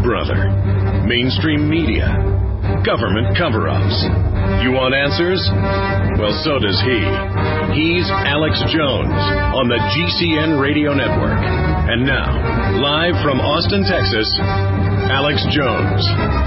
brother? Mainstream media? Government cover-ups? You want answers? Well, so does he. He's Alex Jones on the GCN Radio Network. And now, live from Austin, Texas, Alex Jones.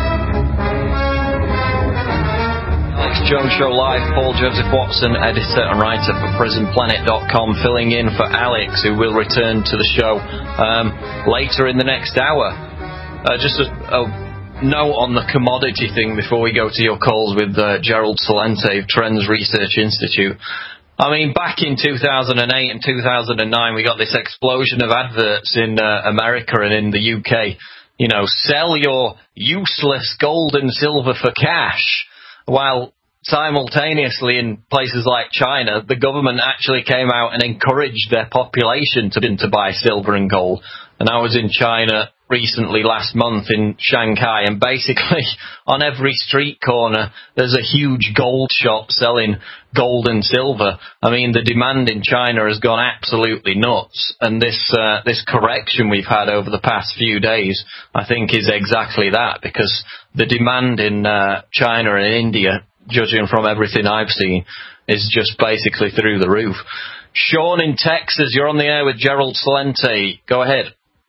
Alex Jones Show Live. Paul Joseph Watson, editor and writer for PrisonPlanet.com, filling in for Alex, who will return to the show later in the next hour. Just a note on the commodity thing before we go to your calls with Gerald Celente of Trends Research Institute. I mean, back in 2008 and 2009, we got this explosion of adverts in America and in the UK. You know, sell your useless gold and silver for cash, while simultaneously in places like China, the government actually came out and encouraged their population to buy silver and gold. And I was in China recently, last month, in Shanghai, and basically on every street corner there's a huge gold shop selling gold and silver. I mean, the demand in China has gone absolutely nuts, and this correction we've had over the past few days, I think, is exactly that, because the demand in China and India, judging from everything I've seen, is just basically through the roof. Sean in Texas, you're on the air with Gerald Celente. Go ahead.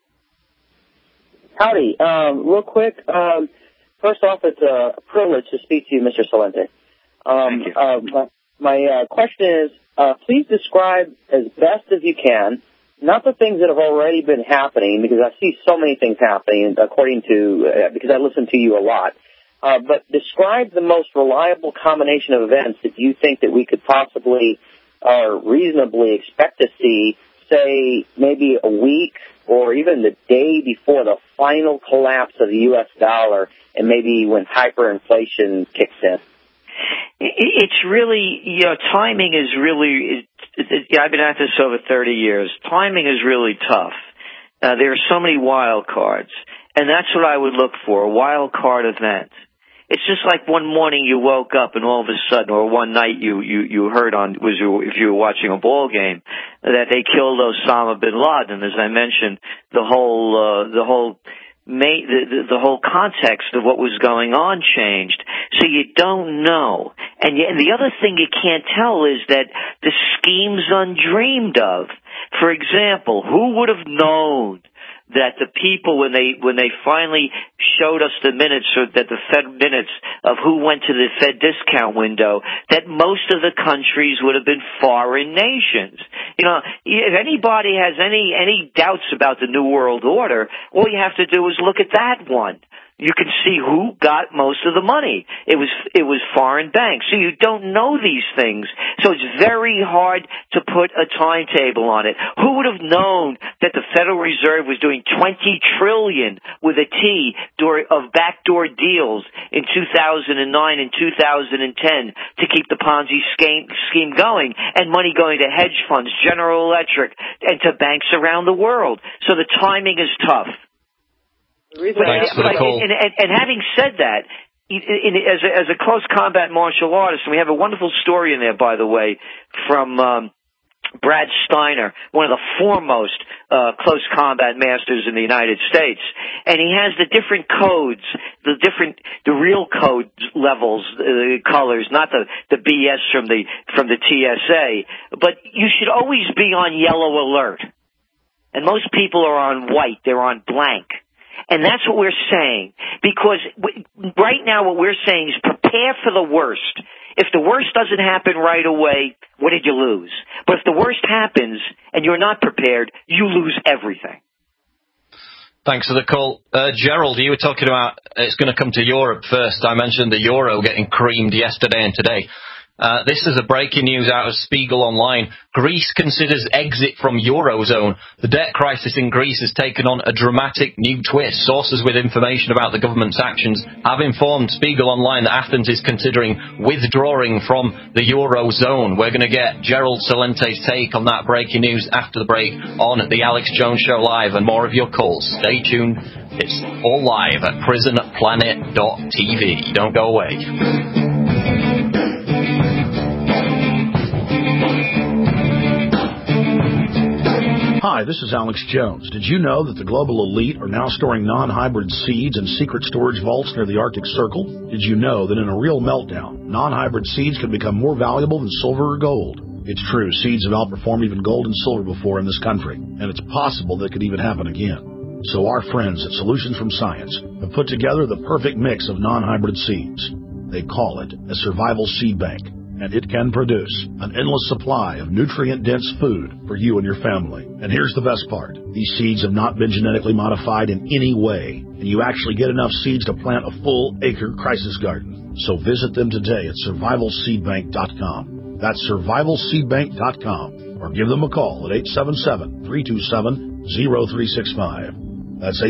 Howdy. Real quick, first off, it's a privilege to speak to you, Mr. Celente. Thank you. My question is, please describe as best as you can, not the things that have already been happening, because I see so many things happening because I listen to you a lot, but describe the most reliable combination of events that you think that we could possibly or reasonably expect to see, say, maybe a week or even the day before the final collapse of the U.S. dollar, and maybe when hyperinflation kicks in. It's really, timing is really, I've been at this over 30 years. Timing is really tough. There are so many wild cards, and that's what I would look for, a wild card event. It's just like one morning you woke up and all of a sudden, or one night you heard if you were watching a ball game, that they killed Osama bin Laden. As I mentioned, the whole context of what was going on changed. So you don't know. And the other thing you can't tell is that the scheme's undreamed of. For example, who would have known that the people, when they finally showed us the minutes, or that the Fed minutes of who went to the Fed discount window, that most of the countries would have been foreign nations. You know, if anybody has any doubts about the New World Order, all you have to do is look at that one. You can see who got most of the money. It was foreign banks. So you don't know these things. So it's very hard to put a timetable on it. Who would have known that the Federal Reserve was doing $20 trillion with a T of backdoor deals in 2009 and 2010 to keep the Ponzi scheme going, and money going to hedge funds, General Electric, and to banks around the world. So the timing is tough. Thanks for the call. And having said that, as a close combat martial artist, and we have a wonderful story in there, by the way, from Brad Steiner, one of the foremost close combat masters in the United States, and he has the different codes, the real code levels, colors, not the BS from the TSA. But you should always be on yellow alert, and most people are on white; they're on blank. And that's what we're saying, because right now what we're saying is prepare for the worst. If the worst doesn't happen right away, what did you lose? But if the worst happens and you're not prepared, you lose everything. Thanks for the call. Gerald, you were talking about it's going to come to Europe first. I mentioned the euro getting creamed yesterday and today. This is a breaking news out of Spiegel Online. Greece considers exit from Eurozone. The debt crisis in Greece has taken on a dramatic new twist. Sources with information about the government's actions have informed Spiegel Online that Athens is considering withdrawing from the Eurozone. We're going to get Gerald Celente's take on that breaking news after the break on The Alex Jones Show Live, and more of your calls. Stay tuned. It's all live at prisonplanet.tv. Don't go away. Hi, this is Alex Jones. Did you know that the global elite are now storing non-hybrid seeds in secret storage vaults near the Arctic Circle? Did you know that in a real meltdown, non-hybrid seeds can become more valuable than silver or gold? It's true, seeds have outperformed even gold and silver before in this country, and it's possible that could even happen again. So our friends at Solutions from Science have put together the perfect mix of non-hybrid seeds. They call it a survival seed bank, and it can produce an endless supply of nutrient-dense food for you and your family. And here's the best part. These seeds have not been genetically modified in any way, and you actually get enough seeds to plant a full-acre crisis garden. So visit them today at survivalseedbank.com. That's survivalseedbank.com, or give them a call at 877-327-0365. That's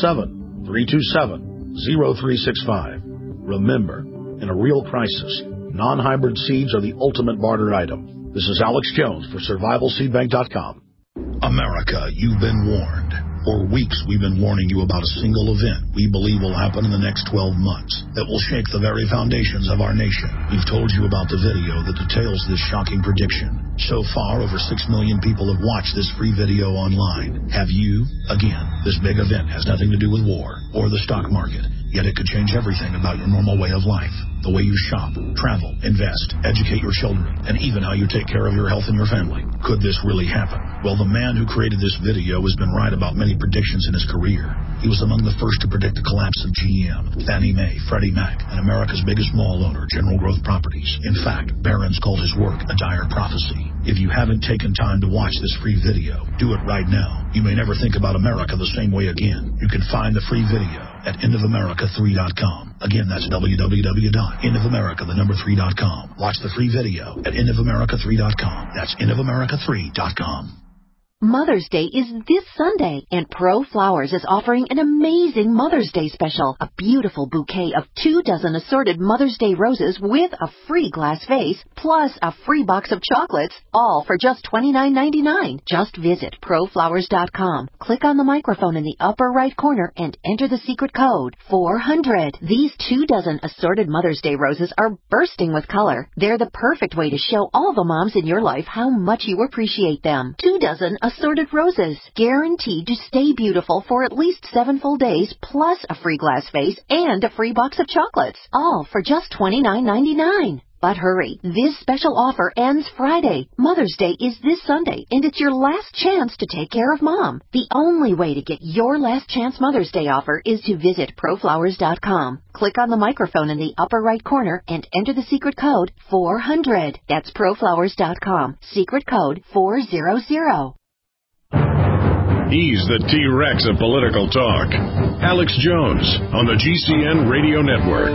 877-327-0365. Remember, in a real crisis, non-hybrid seeds are the ultimate barter item. This is Alex Jones for survivalseedbank.com. America, you've been warned. For weeks, we've been warning you about a single event we believe will happen in the next 12 months that will shake the very foundations of our nation. We've told you about the video that details this shocking prediction. So far, over 6 million people have watched this free video online. Have you? Again, this big event has nothing to do with war or the stock market, yet it could change everything about your normal way of life. The way you shop, travel, invest, educate your children, and even how you take care of your health and your family. Could this really happen? Well, the man who created this video has been right about many predictions in his career. He was among the first to predict the collapse of GM, Fannie Mae, Freddie Mac, and America's biggest mall owner, General Growth Properties. In fact, Barron's called his work a dire prophecy. If you haven't taken time to watch this free video, do it right now. You may never think about America the same way again. You can find the free video at endofamerica3.com. Again, that's www.endofamerica3.com. Watch the free video at endofamerica3.com. That's endofamerica3.com. Mother's Day is this Sunday, and Pro Flowers is offering an amazing Mother's Day special. A beautiful bouquet of 24 assorted Mother's Day roses with a free glass vase, plus a free box of chocolates, all for just $29.99. Just visit proflowers.com, click on the microphone in the upper right corner, and enter the secret code 400. These 24 assorted Mother's Day roses are bursting with color. They're the perfect way to show all the moms in your life how much you appreciate them. 24 assorted roses, guaranteed to stay beautiful for at least 7 full days, plus a free glass vase and a free box of chocolates, all for just $29.99. But hurry, this special offer ends Friday. Mother's Day is this Sunday, and it's your last chance to take care of Mom. The only way to get your last chance Mother's Day offer is to visit proflowers.com. Click on the microphone in the upper right corner and enter the secret code 400. That's proflowers.com. Secret code 400. He's the T-Rex of political talk. Alex Jones on the GCN Radio Network.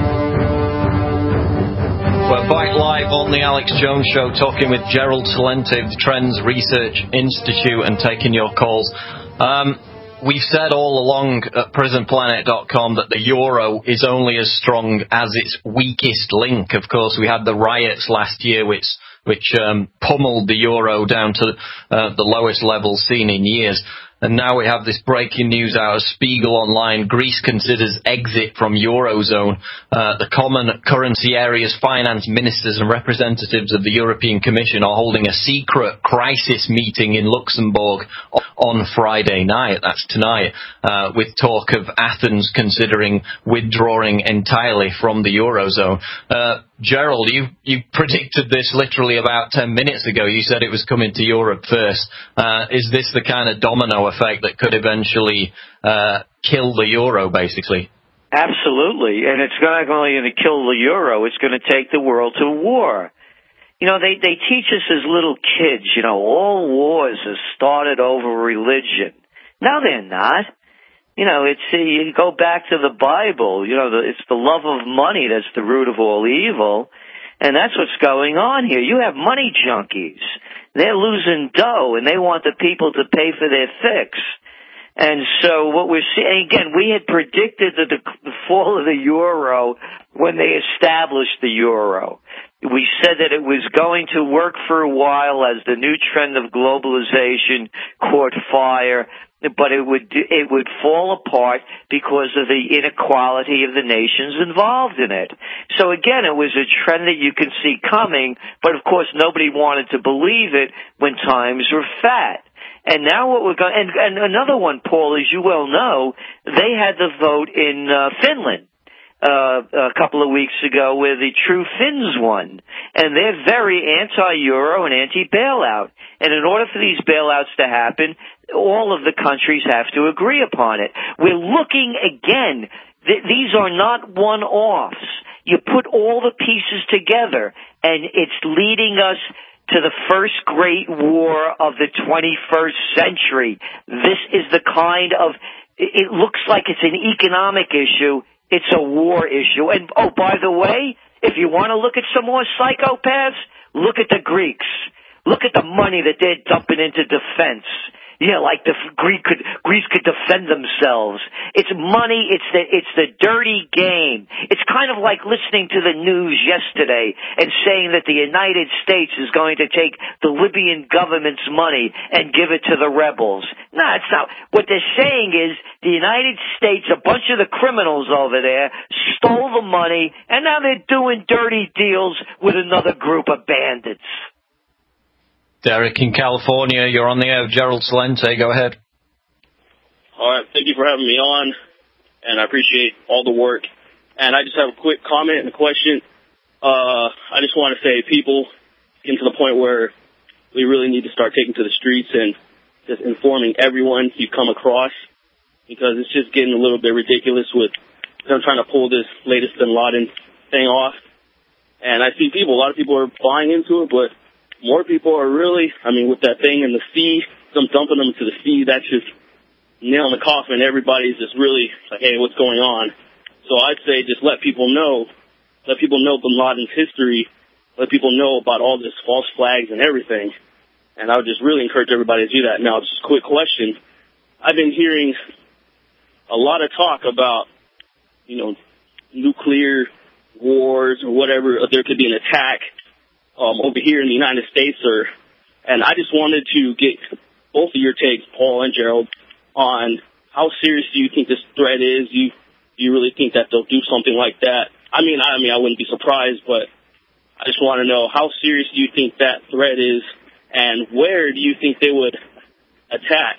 We're back live on the Alex Jones Show, talking with Gerald Celente of the Trends Research Institute and taking your calls. We've said all along at prisonplanet.com that the euro is only as strong as its weakest link. Of course, we had the riots last year, which pummeled the euro down to the lowest level seen in years. And now we have this breaking news out of Spiegel Online. Greece considers exit from Eurozone. The Common Currency Area's finance ministers and representatives of the European Commission are holding a secret crisis meeting in Luxembourg on Friday night. That's tonight, with talk of Athens considering withdrawing entirely from the Eurozone. Gerald, you predicted this literally about 10 minutes ago. You said it was coming to Europe first. Is this the kind of domino effect that could eventually kill the euro, basically? Absolutely, and it's not only going to kill the euro, it's going to take the world to war. You know, they teach us as little kids, you know, all wars are started over religion. No, they're not. You know, you go back to the Bible, you know, it's the love of money that's the root of all evil, and that's what's going on here. You have money junkies. They're losing dough, and they want the people to pay for their fix. And so what we're seeing, again, we had predicted the fall of the euro when they established the euro. We said that it was going to work for a while as the new trend of globalization caught fire, but it would fall apart because of the inequality of the nations involved in it. So again, it was a trend that you can see coming, but of course nobody wanted to believe it when times were fat. And now what we're going, and another one, Paul, as you well know, they had the vote in Finland a couple of weeks ago where the True Finns won. And they're very anti-Euro and anti-bailout. And in order for these bailouts to happen, all of the countries have to agree upon it. We're looking again. These are not one-offs. You put all the pieces together, and it's leading us to the first great war of the 21st century. This is the kind of, it looks like it's an economic issue. It's a war issue. And, oh, by the way, if you want to look at some more psychopaths, look at the Greeks. Look at the money that they're dumping into defense. Yeah, like Greece could defend themselves. It's money. It's the dirty game. It's kind of like listening to the news yesterday and saying that the United States is going to take the Libyan government's money and give it to the rebels. No, it's not. What they're saying is the United States, a bunch of the criminals over there, stole the money, and now they're doing dirty deals with another group of bandits. Derek in California, you're on the air with Gerald Celente. Go ahead. All right, thank you for having me on, and I appreciate all the work. And I just have a quick comment and a question. I just want to say people getting to the point where we really need to start taking to the streets and just informing everyone you come across, because it's just getting a little bit ridiculous with them trying to pull this latest Bin Laden thing off. And I see a lot of people are buying into it, but more people are really, with that thing in the sea, them dumping them into the sea, that's just nail in the coffin. Everybody's just really like, hey, what's going on? So I'd say just let people know Bin Laden's history, let people know about all this false flags and everything. And I would just really encourage everybody to do that. Now, just a quick question. I've been hearing a lot of talk about, nuclear wars or whatever. There could be an attack over here in the United States, and I just wanted to get both of your takes, Paul and Gerald, on how serious do you think this threat is? Do you really think that they'll do something like that? I wouldn't be surprised, but I just want to know how serious do you think that threat is, and where do you think they would attack,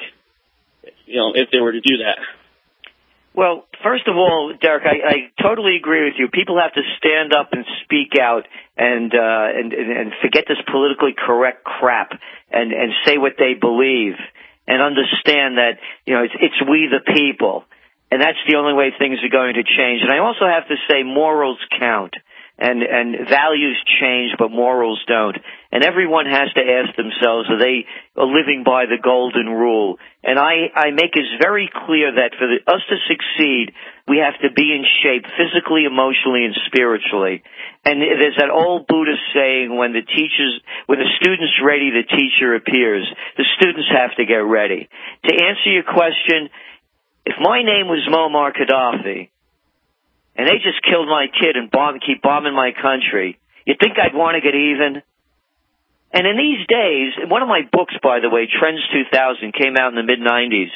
if they were to do that? Well, first of all, Derek, I totally agree with you. People have to stand up and speak out and forget this politically correct crap and say what they believe and understand that, it's we the people. And that's the only way things are going to change. And I also have to say morals count. And values change, but morals don't. And everyone has to ask themselves, are they living by the golden rule? And I make it very clear that for us to succeed, we have to be in shape physically, emotionally, and spiritually. And there's that old Buddhist saying, when the student's ready, the teacher appears. The students have to get ready. To answer your question, if my name was Muammar Gaddafi, and they just killed my kid and keep bombing my country, you think I'd want to get even? And in these days, one of my books, by the way, Trends 2000, came out in the mid-'90s.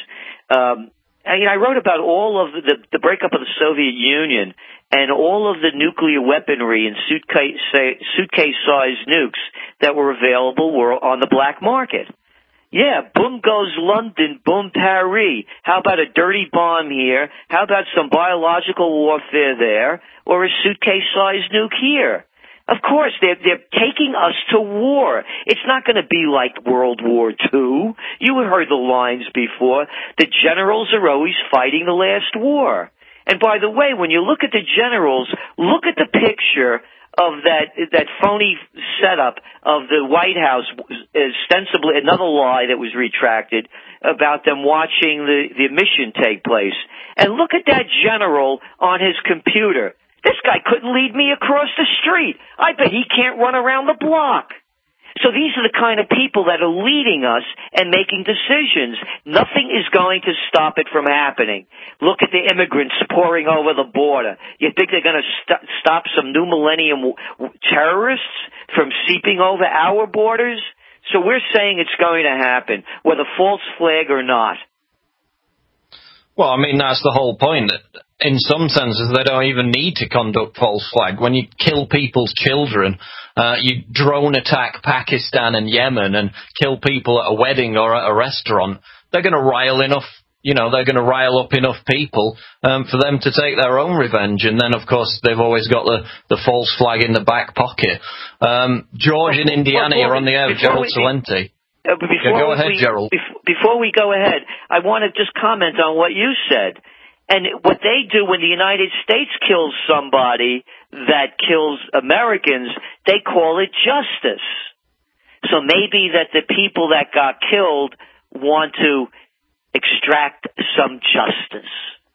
I wrote about all of the breakup of the Soviet Union and all of the nuclear weaponry and suitcase-sized nukes that were available were on the black market. Yeah, boom goes London, boom Paris. How about a dirty bomb here? How about some biological warfare there? Or a suitcase-sized nuke here? Of course, they're taking us to war. It's not going to be like World War II. You heard the lines before. The generals are always fighting the last war. And by the way, when you look at the generals, look at the picture of that phony setup of the White House, ostensibly another lie that was retracted about them watching the mission take place. And look at that general on his computer. This guy couldn't lead me across the street. I bet he can't run around the block. So these are the kind of people that are leading us and making decisions. Nothing is going to stop it from happening. Look at the immigrants pouring over the border. You think they're going to stop some new millennium terrorists from seeping over our borders? So we're saying it's going to happen, whether false flag or not. Well, that's the whole point. in some senses, they don't even need to conduct false flag. When you kill people's children, you drone attack Pakistan and Yemen and kill people at a wedding or at a restaurant, they're going to rile up enough people for them to take their own revenge. And then, of course, they've always got the false flag in the back pocket. George in Indiana, you're on the air with Gerald Salenti. Go ahead, Gerald. Before we go ahead, I want to just comment on what you said. And what they do when the United States kills somebody that kills Americans, they call it justice. So maybe that the people that got killed want to extract some justice.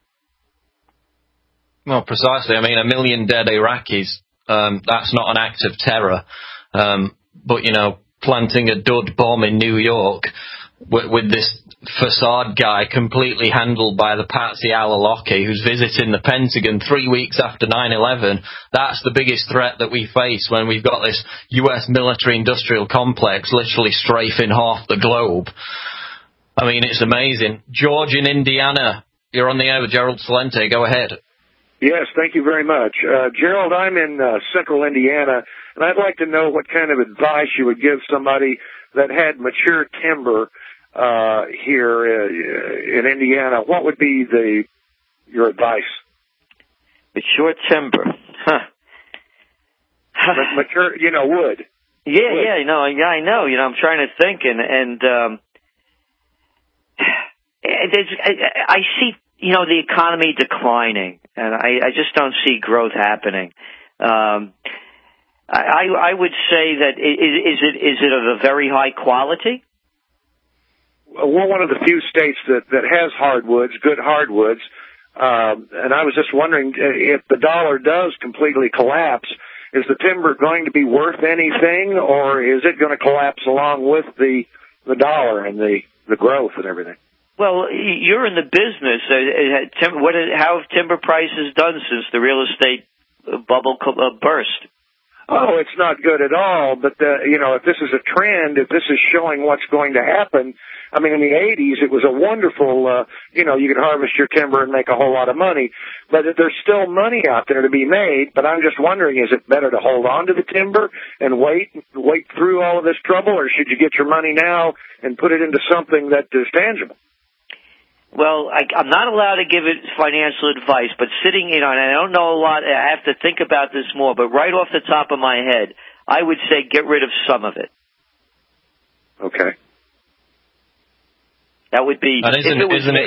Well, precisely. I mean, 1 million dead Iraqis, that's not an act of terror. But, planting a dud bomb in New York with this facade guy completely handled by the Patsy Al-Awlaki who's visiting the Pentagon 3 weeks after 9/11, that's the biggest threat that we face when we've got this U.S. military-industrial complex literally strafing half the globe. I mean, it's amazing. George in Indiana, you're on the air with Gerald Salenti. Go ahead. Yes, thank you very much. Gerald, I'm in central Indiana, and I'd like to know what kind of advice you would give somebody that had mature timber here in Indiana. What would be your advice? Mature timber. Huh. Mature, wood. Yeah, wood. I know. I'm trying to think, and I see, the economy declining, and I just don't see growth happening. I would say that is it of a very high quality? We're one of the few states that has hardwoods, good hardwoods, and I was just wondering if the dollar does completely collapse, is the timber going to be worth anything, or is it going to collapse along with the dollar and the growth and everything? Well, you're in the business. How have timber prices done since the real estate bubble burst? Oh, it's not good at all. But, if this is a trend, if this is showing what's going to happen, I mean, in the 80s, it was a wonderful, you could harvest your timber and make a whole lot of money. But there's still money out there to be made. But I'm just wondering, is it better to hold on to the timber and wait through all of this trouble, or should you get your money now and put it into something that is tangible? Well, I'm not allowed to give it financial advice, but sitting in on it, I don't know a lot. I have to think about this more, but right off the top of my head, I would say get rid of some of it. Okay. That would be... And isn't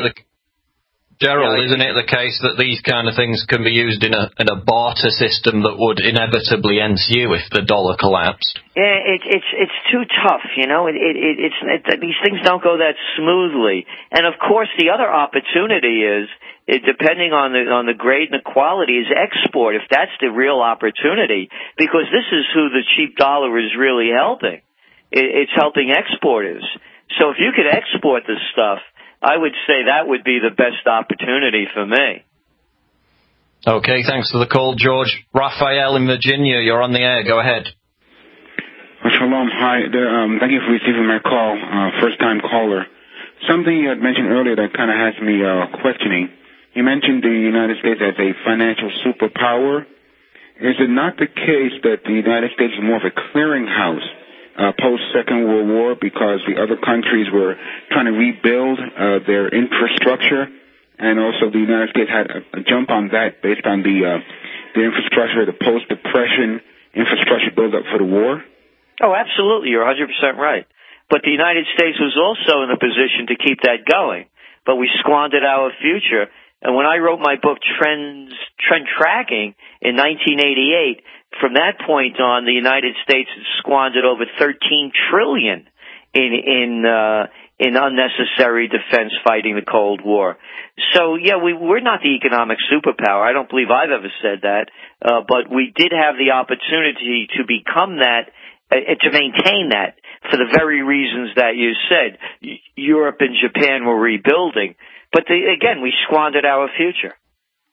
it the case that these kind of things can be used in a barter system that would inevitably ensue if the dollar collapsed? Yeah, it's too tough, these things don't go that smoothly. And of course, the other opportunity is, depending on the grade and the quality, is export. If that's the real opportunity, because this is who the cheap dollar is really helping. It's helping exporters. So if you could export this stuff, I would say that would be the best opportunity for me. Okay, thanks for the call, George. Raphael in Virginia, you're on the air. Go ahead. Shalom. Hi. Thank you for receiving my call. First-time caller. Something you had mentioned earlier that kind of has me questioning. You mentioned the United States as a financial superpower. Is it not the case that the United States is more of a clearinghouse post-Second World War because the other countries were trying to rebuild their infrastructure, and also the United States had a jump on that based on the infrastructure, the post-Depression infrastructure build-up for the war? Oh, absolutely. You're 100% right. But the United States was also in a position to keep that going, but we squandered our future. And when I wrote my book, Trend Tracking, in 1988, from that point on, the United States squandered over $13 trillion in unnecessary defense fighting the Cold War. So, yeah, we're not the economic superpower. I don't believe I've ever said that. But we did have the opportunity to become that, to maintain that, for the very reasons that you said. Europe and Japan were rebuilding. But, again, we squandered our future.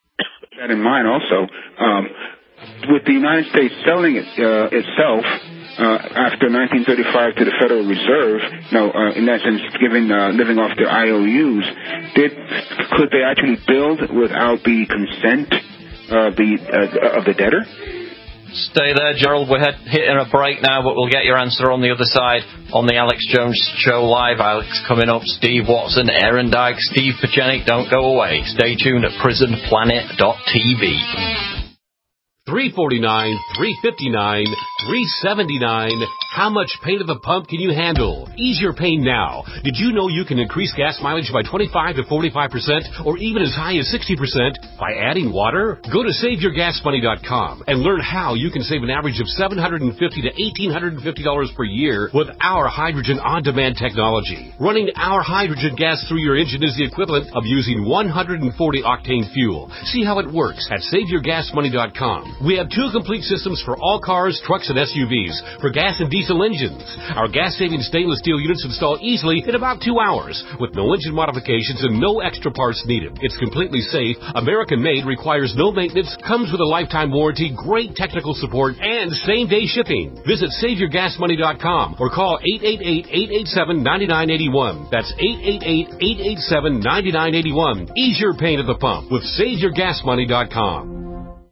That in mind also, with the United States selling itself after 1935 to the Federal Reserve, in essence, living off their IOUs, could they actually build without the consent of the debtor? Stay there, Gerald. We're hitting a break now, but we'll get your answer on the other side on the Alex Jones Show Live. Alex coming up, Steve Watson, Aaron Dyke, Steve Pachenik. Don't go away. Stay tuned at prisonplanet.tv. $3.49, $3.59, $3.79. How much pain at the pump can you handle? Ease your pain now. Did you know you can increase gas mileage by 25 to 45% or even as high as 60% by adding water? Go to SaveYourGasMoney.com and learn how you can save an average of $750 to $1,850 per year with our hydrogen on-demand technology. Running our hydrogen gas through your engine is the equivalent of using 140-octane fuel. See how it works at SaveYourGasMoney.com. We have 2 complete systems for all cars, trucks, and SUVs for gas and diesel engines. Our gas-saving stainless steel units install easily in about 2 hours with no engine modifications and no extra parts needed. It's completely safe, American-made, requires no maintenance, comes with a lifetime warranty, great technical support, and same-day shipping. Visit SaveYourGasMoney.com or call 888-887-9981. That's 888-887-9981. Ease your pain at the pump with SaveYourGasMoney.com.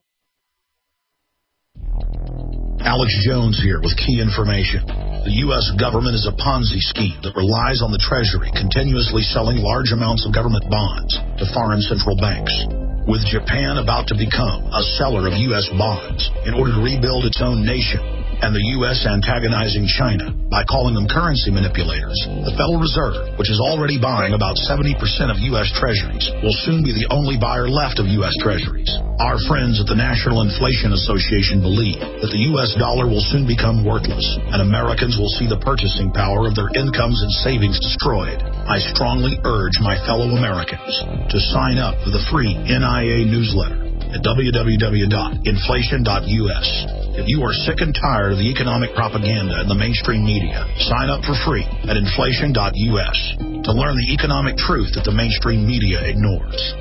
Alex Jones here with key information. The U.S. government is a Ponzi scheme that relies on the Treasury continuously selling large amounts of government bonds to foreign central banks. With Japan about to become a seller of U.S. bonds in order to rebuild its own nation, and the U.S. antagonizing China by calling them currency manipulators, the Federal Reserve, which is already buying about 70% of U.S. Treasuries, will soon be the only buyer left of U.S. Treasuries. Our friends at the National Inflation Association believe that the U.S. dollar will soon become worthless, and Americans will see the purchasing power of their incomes and savings destroyed. I strongly urge my fellow Americans to sign up for the free NIA newsletter at www.inflation.us. If you are sick and tired of the economic propaganda in the mainstream media, sign up for free at inflation.us to learn the economic truth that the mainstream media ignores.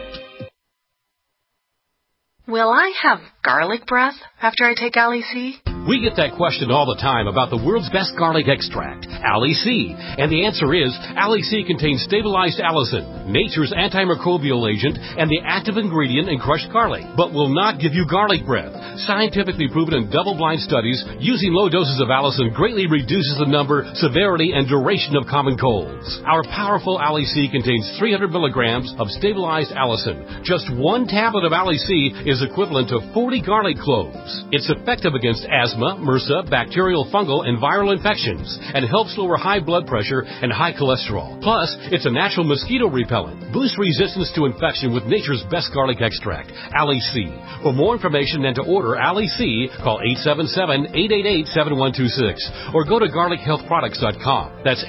Will I have garlic breath after I take Ali C? We get that question all the time about the world's best garlic extract, Ali C. And the answer is, Ali C contains stabilized allicin, nature's antimicrobial agent, and the active ingredient in crushed garlic, but will not give you garlic breath. Scientifically proven in double-blind studies, using low doses of allicin greatly reduces the number, severity, and duration of common colds. Our powerful Ali C contains 300 milligrams of stabilized allicin. Just 1 tablet of Ali C is equivalent to 40 garlic cloves. It's effective against asthma, MRSA, bacterial, fungal, and viral infections, and helps lower high blood pressure and high cholesterol. Plus, it's a natural mosquito repellent. Boost resistance to infection with nature's best garlic extract, Ali C. For more information and to order Ali C, call 877-888-7126 or go to garlichealthproducts.com. That's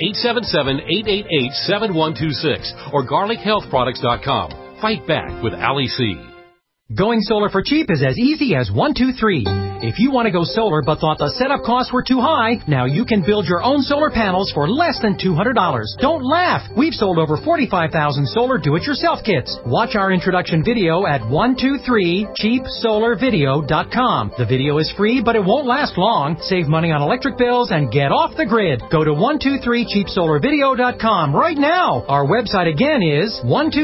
877-888-7126 or garlichealthproducts.com. Fight back with Ali C. Going solar for cheap is as easy as 1, 2, 3. If you want to go solar but thought the setup costs were too high, now you can build your own solar panels for less than $200. Don't laugh! We've sold over 45,000 solar do-it-yourself kits. Watch our introduction video at 123cheapsolarvideo.com. The video is free, but it won't last long. Save money on electric bills and get off the grid. Go to 123cheapsolarvideo.com right now. Our website again is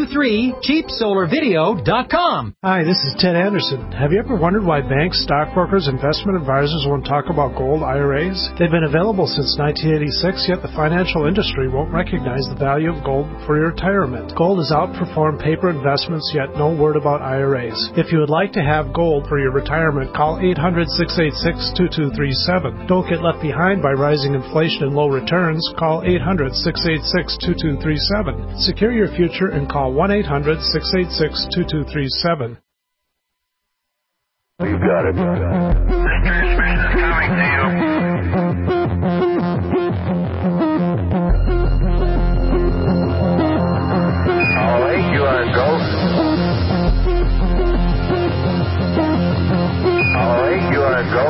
123cheapsolarvideo.com. Hi, this is Ted Anderson. Have you ever wondered why banks, stockbrokers, investment advisors won't talk about gold IRAs? They've been available since 1986, yet the financial industry won't recognize the value of gold for your retirement. Gold has outperformed paper investments, yet no word about IRAs. If you would like to have gold for your retirement, call 800-686-2237. Don't get left behind by rising inflation and low returns. Call 800-686-2237. Secure your future and call 1-800-686-2237. You got it. Transmission coming to you. All right, you are go. All right, you are go.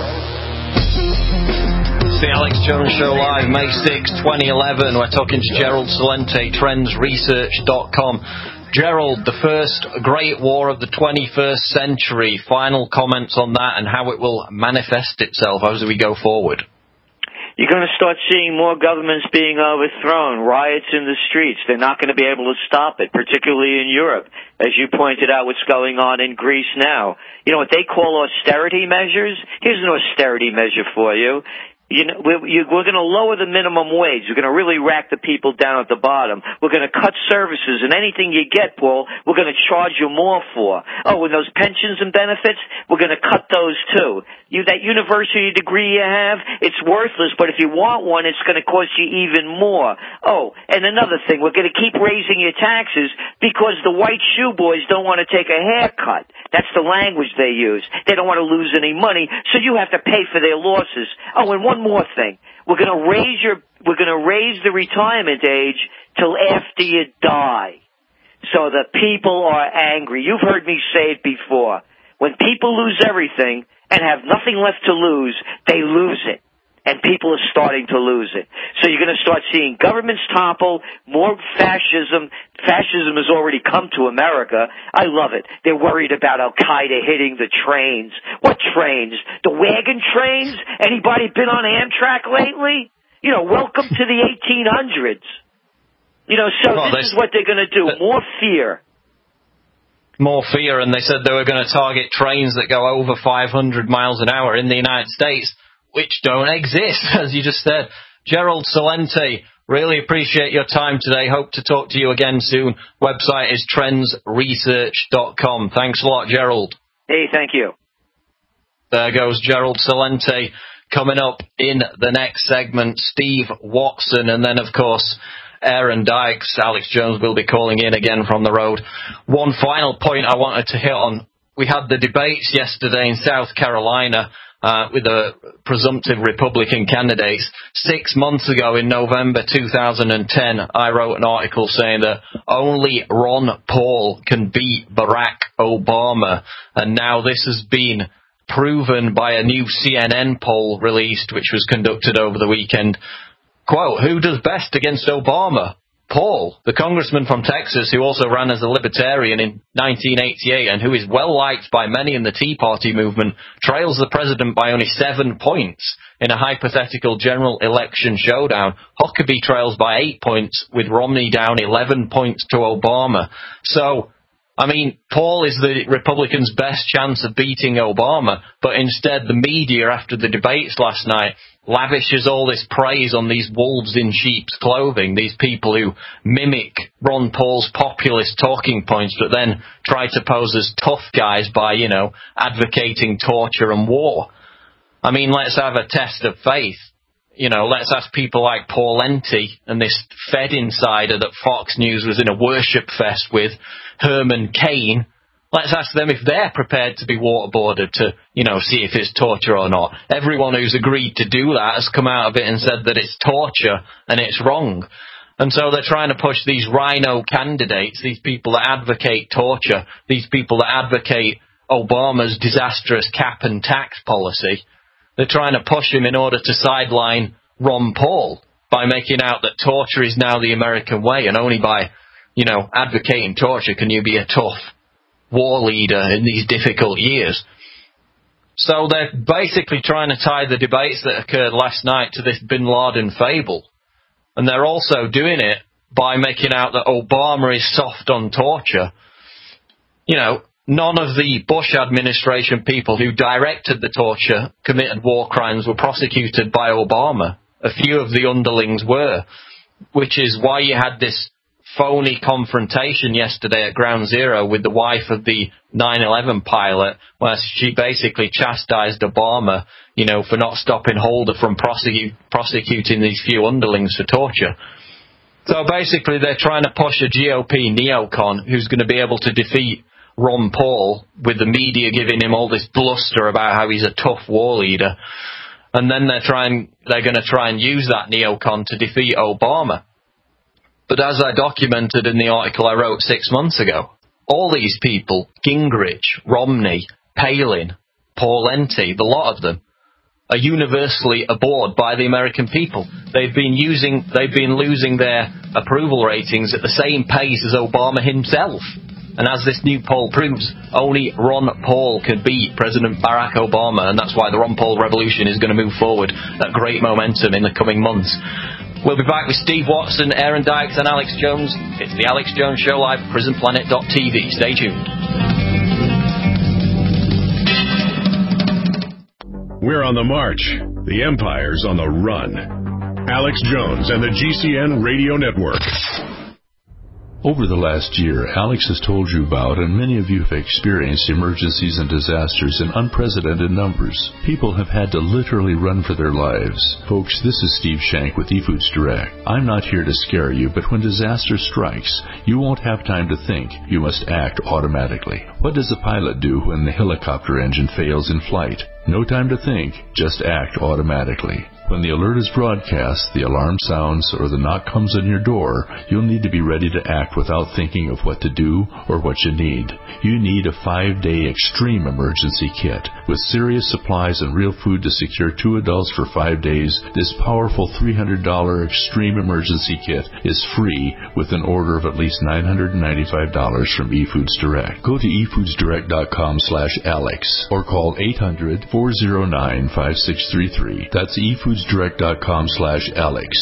It's the Alex Jones Show Live, May 6, 2011. We're talking to Gerald Celente, trendsresearch.com. Gerald, the first great war of the 21st century, final comments on that and how it will manifest itself as we go forward. You're going to start seeing more governments being overthrown, riots in the streets. They're not going to be able to stop it, particularly in Europe. As you pointed out, what's going on in Greece now. You know what they call austerity measures? Here's an austerity measure for you. You know, we're going to lower the minimum wage. We're going to really rack the people down at the bottom. We're going to cut services, and anything you get, Paul, we're going to charge you more for. Oh, and those pensions and benefits, we're going to cut those too. That university degree you have, it's worthless, but if you want one, it's going to cost you even more. Oh, and another thing, we're going to keep raising your taxes because the white shoe boys don't want to take a haircut. That's the language they use. They don't want to lose any money, so you have to pay for their losses. Oh, and one more thing. We're going to raise the retirement age till after you die. So the people are angry. You've heard me say it before. When people lose everything and have nothing left to lose, they lose it. And people are starting to lose it. So you're going to start seeing governments topple, more fascism. Fascism has already come to America. I love it. They're worried about Al-Qaeda hitting the trains. What trains? The wagon trains? Anybody been on Amtrak lately? You know, welcome to the 1800s. You know, so this is what they're going to do. More fear. More fear, and they said they were going to target trains that go over 500 miles an hour in the United States, which don't exist, as you just said. Gerald Celente, really appreciate your time today. Hope to talk to you again soon. Website is trendsresearch.com. Thanks a lot, Gerald. Hey, thank you. There goes Gerald Celente. Coming up in the next segment, Steve Watson, and then, of course, Aaron Dykes. Alex Jones will be calling in again from the road. One final point I wanted to hit on. We had the debates yesterday in South Carolina with the presumptive Republican candidates. 6 months ago, in November 2010, I wrote an article saying that only Ron Paul can beat Barack Obama. And now this has been proven by a new CNN poll released, which was conducted over the weekend. Quote, who does best against Obama? Paul, the congressman from Texas who also ran as a libertarian in 1988 and who is well liked by many in the Tea Party movement, trails the president by only 7 points in a hypothetical general election showdown. Huckabee trails by 8 points, with Romney down 11 points to Obama. So, I mean, Paul is the Republicans' best chance of beating Obama, but instead the media, after the debates last night, lavishes all this praise on these wolves in sheep's clothing, these people who mimic Ron Paul's populist talking points, but then try to pose as tough guys by, you know, advocating torture and war. I mean, let's have a test of faith. You know, let's ask people like Paul Enti and this Fed insider that Fox News was in a worship fest with, Herman Cain. Let's ask them if they're prepared to be waterboarded to, you know, see if it's torture or not. Everyone who's agreed to do that has come out of it and said that it's torture and it's wrong. And so they're trying to push these rhino candidates, these people that advocate torture, these people that advocate Obama's disastrous cap and tax policy. They're trying to push him in order to sideline Ron Paul by making out that torture is now the American way, and only by, you know, advocating torture can you be a tough war leader in these difficult years. So they're basically trying to tie the debates that occurred last night to this Bin Laden fable. And they're also doing it by making out that Obama is soft on torture. You know, none of the Bush administration people who directed the torture, committed war crimes, were prosecuted by Obama. A few of the underlings were, which is why you had this phony confrontation yesterday at Ground Zero with the wife of the 9/11 pilot, where she basically chastised Obama, you know, for not stopping Holder from prosecuting these few underlings for torture. So basically they're trying to push a GOP neocon who's going to be able to defeat Ron Paul, with the media giving him all this bluster about how he's a tough war leader. And then they're going to try and use that neocon to defeat Obama. But as I documented in the article I wrote 6 months ago, all these people, Gingrich, Romney, Palin, Paul Enti, the lot of them, are universally abhorred by the American people. They've been losing their approval ratings at the same pace as Obama himself. And as this new poll proves, only Ron Paul could beat President Barack Obama, and that's why the Ron Paul revolution is going to move forward at great momentum in the coming months. We'll be back with Steve Watson, Aaron Dykes, and Alex Jones. It's the Alex Jones Show live at PrisonPlanet.tv. Stay tuned. We're on the march. The Empire's on the run. Alex Jones and the GCN Radio Network. Over the last year, Alex has told you about, and many of you have experienced, emergencies and disasters in unprecedented numbers. People have had to literally run for their lives. Folks, this is Steve Shank with eFoods Direct. I'm not here to scare you, but when disaster strikes, you won't have time to think. You must act automatically. What does a pilot do when the helicopter engine fails in flight? No time to think, just act automatically. When the alert is broadcast, the alarm sounds, or the knock comes on your door, you'll need to be ready to act without thinking of what to do or what you need. You need a 5-day extreme emergency kit. With serious supplies and real food to secure 2 adults for 5 days, this powerful $300 extreme emergency kit is free with an order of at least $995 from eFoods Direct. Go to efoodsdirect.com/Alex or call 800-409-5633. That's efoodsdirect.com/Alex.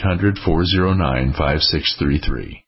800-409-5633.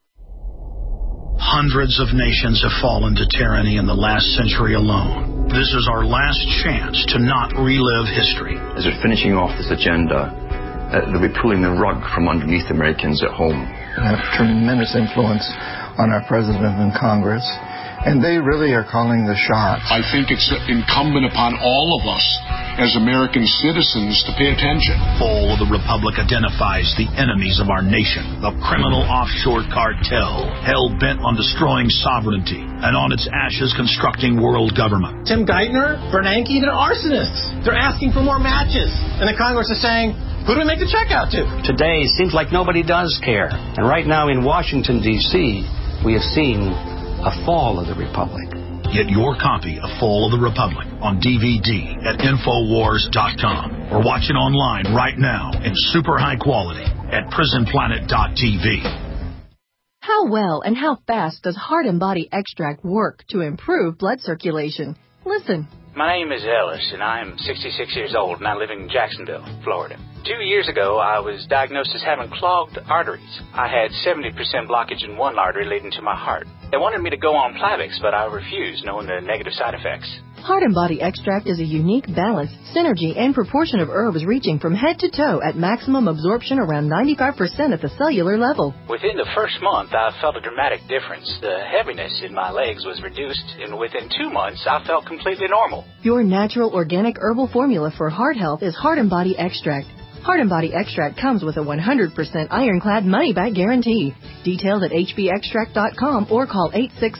Hundreds of nations have fallen to tyranny in the last century alone. This is our last chance to not relive history. As we're finishing off this agenda, they'll be pulling the rug from underneath Americans at home. They have tremendous influence on our president and Congress, and they really are calling the shots. I think it's incumbent upon all of us as American citizens to pay attention. Fall of the Republic identifies the enemies of our nation, the criminal offshore cartel, hell-bent on destroying sovereignty, and on its ashes constructing world government. Tim Geithner, Bernanke, they're arsonists. They're asking for more matches. And the Congress is saying, who do we make the check out to? Today, it seems like nobody does care. And right now in Washington, D.C., we have seen a fall of the Republic. Get your copy of Fall of the Republic on DVD at Infowars.com or watch it online right now in super high quality at PrisonPlanet.tv. How well and how fast does Heart and Body Extract work to improve blood circulation? Listen. My name is Ellis, and I am 66 years old, and I live in Jacksonville, Florida. 2 years ago, I was diagnosed as having clogged arteries. I had 70% blockage in one artery leading to my heart. They wanted me to go on Plavix, but I refused, knowing the negative side effects. Heart and Body Extract is a unique balance, synergy, and proportion of herbs reaching from head to toe at maximum absorption around 95% at the cellular level. Within the first month, I felt a dramatic difference. The heaviness in my legs was reduced, and within 2 months, I felt completely normal. Your natural organic herbal formula for heart health is Heart and Body Extract. Heart and Body Extract comes with a 100% ironclad money-back guarantee. Details at hbextract.com or call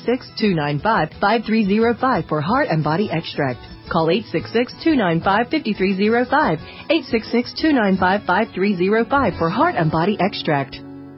866-295-5305 for Heart and Body Extract. Call 866-295-5305, 866-295-5305 for Heart and Body Extract.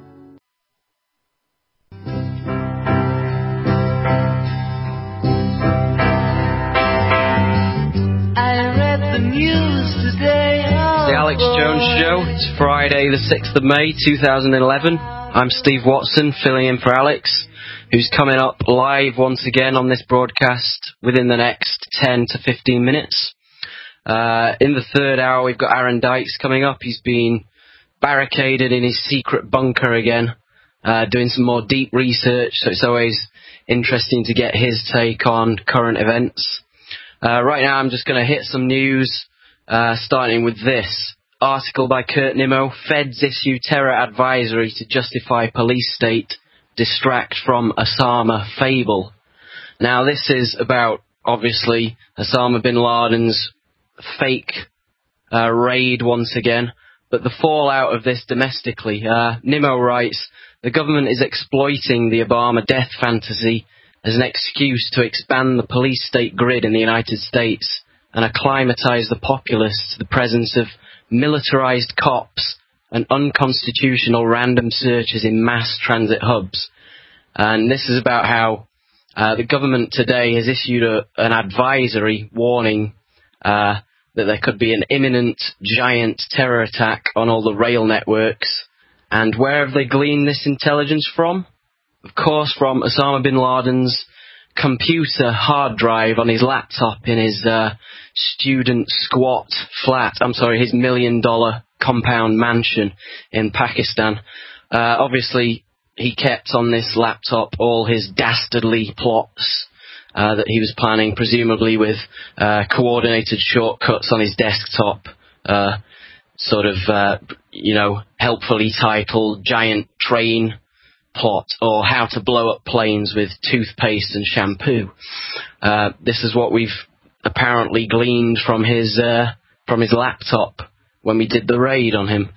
I read the news today. The Alex Jones Show. It's Friday the 6th of May 2011. I'm Steve Watson, filling in for Alex, who's coming up live once again on this broadcast within the next 10 to 15 minutes. In the third hour, we've got Aaron Dykes coming up. He's been barricaded in his secret bunker again, doing some more deep research, so it's always interesting to get his take on current events. Right now, I'm just going to hit some news. Starting with this article by Kurt Nimmo. Feds issue terror advisory to justify police state, distract from Osama fable. Now this is about, obviously, Osama bin Laden's fake raid once again, but the fallout of this domestically. Nimmo writes, the government is exploiting the Obama death fantasy as an excuse to expand the police state grid in the United States and acclimatize the populace to the presence of militarized cops and unconstitutional random searches in mass transit hubs. And this is about how the government today has issued an advisory warning that there could be an imminent giant terror attack on all the rail networks. And where have they gleaned this intelligence from? Of course, from Osama bin Laden's computer hard drive on his laptop in his student squat flat. His $1 million compound mansion in Pakistan. Obviously, he kept on this laptop all his dastardly plots that he was planning, presumably with coordinated shortcuts on his desktop, helpfully titled Giant Train Plot, or How to Blow Up Planes with Toothpaste and Shampoo. This is what we've apparently gleaned from his laptop when we did the raid on him.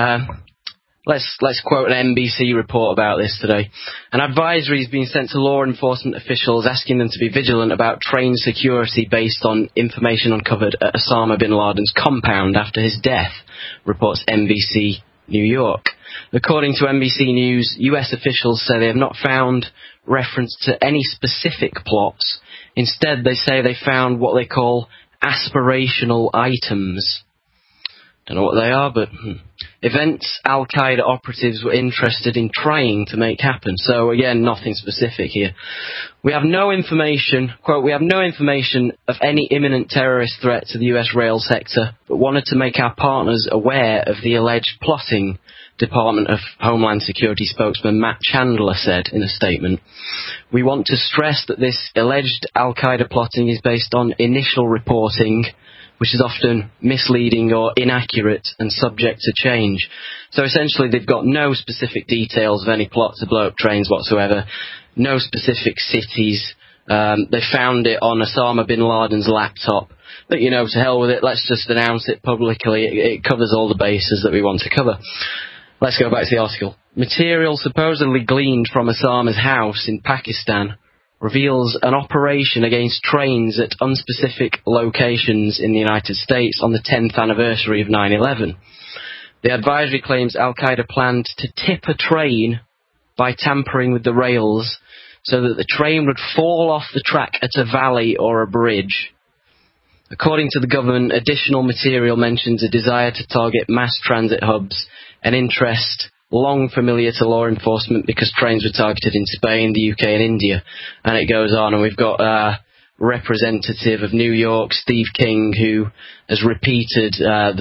Let's quote an NBC report about this today. An advisory has been sent to law enforcement officials asking them to be vigilant about train security based on information uncovered at Osama bin Laden's compound after his death, reports NBC New York. According to NBC News, US officials say they have not found reference to any specific plots. Instead, they say they found what they call aspirational items. Don't know what they are, but events Al-Qaeda operatives were interested in trying to make happen. So again, nothing specific here. We have no information, quote, we have no information of any imminent terrorist threat to the US rail sector, but wanted to make our partners aware of the alleged plotting, Department of Homeland Security spokesman Matt Chandler said in a statement. We want to stress that this alleged Al-Qaeda plotting is based on initial reporting, which is often misleading or inaccurate and subject to change. So essentially they've got no specific details of any plot to blow up trains whatsoever, no specific cities. They found it on Osama bin Laden's laptop. But, to hell with it, let's just announce it publicly. It covers all the bases that we want to cover. Let's go back to the article. Material supposedly gleaned from Osama's house in Pakistan reveals an operation against trains at unspecific locations in the United States on the 10th anniversary of 9/11. The advisory claims Al-Qaeda planned to tip a train by tampering with the rails so that the train would fall off the track at a valley or a bridge. According to the government, additional material mentions a desire to target mass transit hubs, an interest long familiar to law enforcement because trains were targeted in Spain, the UK and India. And it goes on, and we've got a representative of New York, Steve King, who has repeated the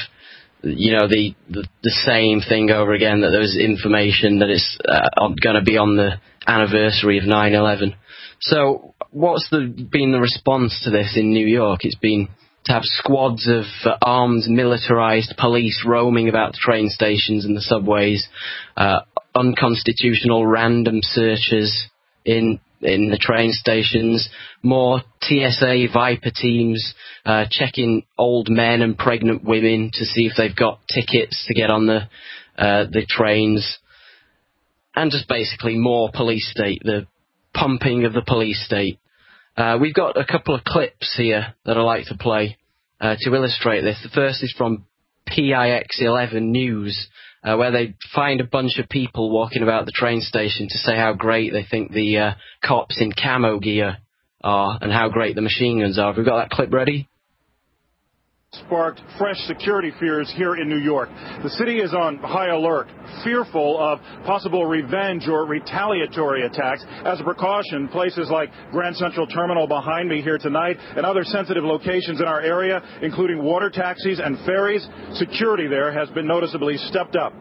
same thing over again, that there was information that it's going to be on the anniversary of 9/11. So what's been the response to this in New York? It's been to have squads of armed, militarized police roaming about the train stations and the subways, unconstitutional random searches in the train stations, more TSA Viper teams checking old men and pregnant women to see if they've got tickets to get on the trains, and just basically more police state, the pumping of the police state. We've got a couple of clips here that I'd like to play to illustrate this. The first is from PIX11 News, where they find a bunch of people walking about the train station to say how great they think the cops in camo gear are and how great the machine guns are. Have we got that clip ready? Sparked fresh security fears here in New York. The city is on high alert, fearful of possible revenge or retaliatory attacks. As a precaution, places like Grand Central Terminal behind me here tonight and other sensitive locations in our area, including water taxis and ferries, security there has been noticeably stepped up.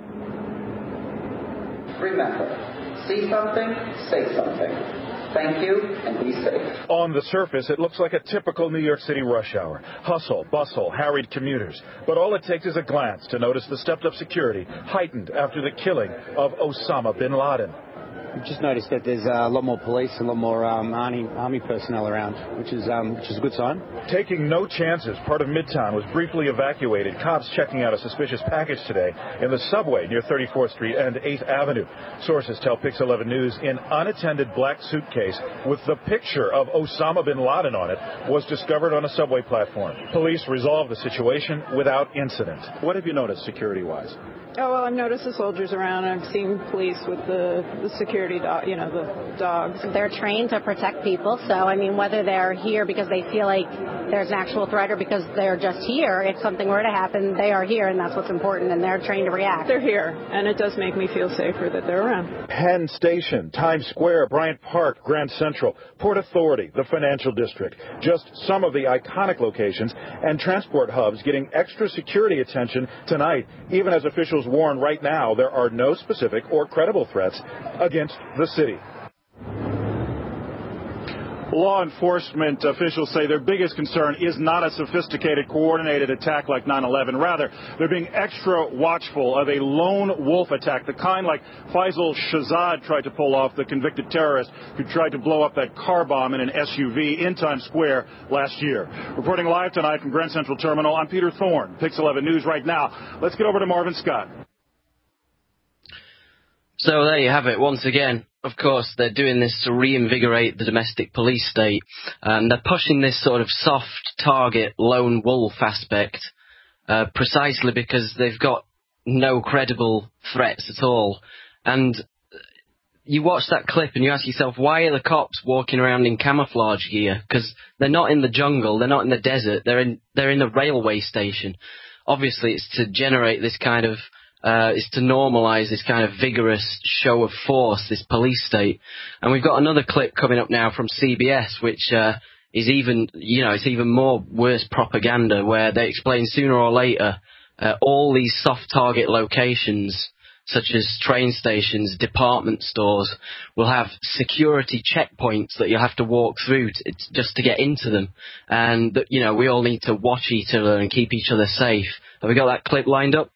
Remember, see something, say something. Thank you, and be safe. On the surface, it looks like a typical New York City rush hour. Hustle, bustle, harried commuters. But all it takes is a glance to notice the stepped-up security, heightened after the killing of Osama bin Laden. We've just noticed that there's a lot more police, a lot more army personnel around, which is a good sign. Taking no chances, part of Midtown was briefly evacuated. Cops checking out a suspicious package today in the subway near 34th Street and 8th Avenue. Sources tell PIX11 News an unattended black suitcase with the picture of Osama bin Laden on it was discovered on a subway platform. Police resolved the situation without incident. What have you noticed security-wise? Oh, well, I've noticed the soldiers around. I've seen police with the security security, the dogs. They're trained to protect people. So, I mean, whether they're here because they feel like there's an actual threat or because they're just here, if something were to happen, they are here, and that's what's important, and they're trained to react. They're here, and it does make me feel safer that they're around. Penn Station, Times Square, Bryant Park, Grand Central, Port Authority, the Financial District. Just some of the iconic locations and transport hubs getting extra security attention tonight, even as officials warn right now there are no specific or credible threats against the city. Law enforcement officials say their biggest concern is not a sophisticated, coordinated attack like 9/11. Rather, they're being extra watchful of a lone wolf attack, the kind like Faisal Shahzad tried to pull off, the convicted terrorist who tried to blow up that car bomb in an SUV in Times Square last year. Reporting live tonight from Grand Central Terminal, I'm Peter Thorne, Pix 11 News right now. Let's get over to Marvin Scott. So there you have it. Once again, of course, they're doing this to reinvigorate the domestic police state. They're pushing this sort of soft target lone wolf aspect precisely because they've got no credible threats at all. And you watch that clip and you ask yourself, why are the cops walking around in camouflage gear? Because they're not in the jungle, they're not in the desert, they're in the railway station. Obviously, it's to generate this kind of is to normalise this kind of vigorous show of force, this police state. And we've got another clip coming up now from CBS, which is even, it's even more worse propaganda, where they explain sooner or later all these soft target locations, such as train stations, department stores, will have security checkpoints that you'll have to walk through just to get into them. And, we all need to watch each other and keep each other safe. Have we got that clip lined up?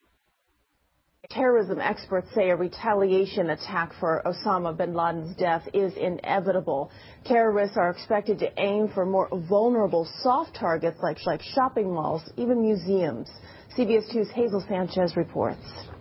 Terrorism experts say a retaliation attack for Osama bin Laden's death is inevitable. Terrorists are expected to aim for more vulnerable soft targets like shopping malls, even museums. CBS 2's Hazel Sanchez reports.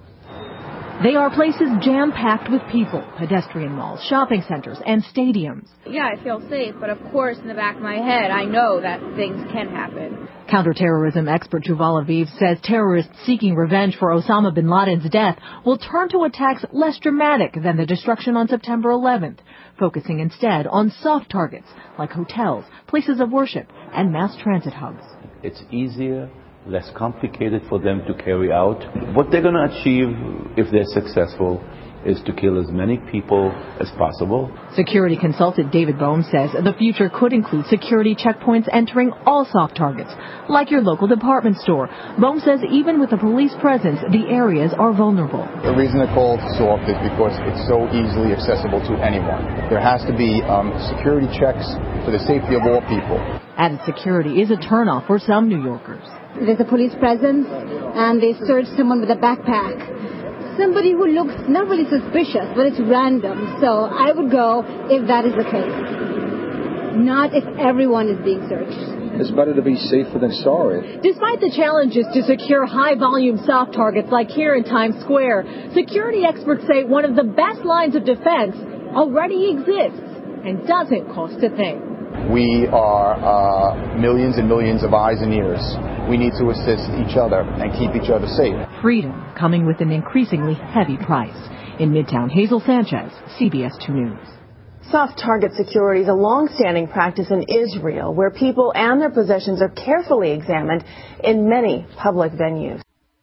They are places jam-packed with people, pedestrian malls, shopping centers, and stadiums. Yeah, I feel safe, but of course, in the back of my head, I know that things can happen. Counterterrorism expert Yuval Aviv says terrorists seeking revenge for Osama bin Laden's death will turn to attacks less dramatic than the destruction on September 11th, focusing instead on soft targets like hotels, places of worship, and mass transit hubs. It's easier, less complicated for them to carry out. What they're going to achieve, if they're successful, is to kill as many people as possible. Security consultant David Bohm says the future could include security checkpoints entering all soft targets, like your local department store. Bohm says even with a police presence, the areas are vulnerable. The reason they're called soft is because it's so easily accessible to anyone. There has to be security checks for the safety of all people. Added security is a turnoff for some New Yorkers. There's a police presence, and they search someone with a backpack. Somebody who looks not really suspicious, but it's random. So I would go if that is the case. Not if everyone is being searched. It's better to be safer than sorry. Despite the challenges to secure high-volume soft targets like here in Times Square, security experts say one of the best lines of defense already exists and doesn't cost a thing. We are millions and millions of eyes and ears. We need to assist each other and keep each other safe. Freedom coming with an increasingly heavy price. In Midtown, Hazel Sanchez, CBS 2 News. Soft target security is a long-standing practice in Israel, where people and their possessions are carefully examined in many public venues.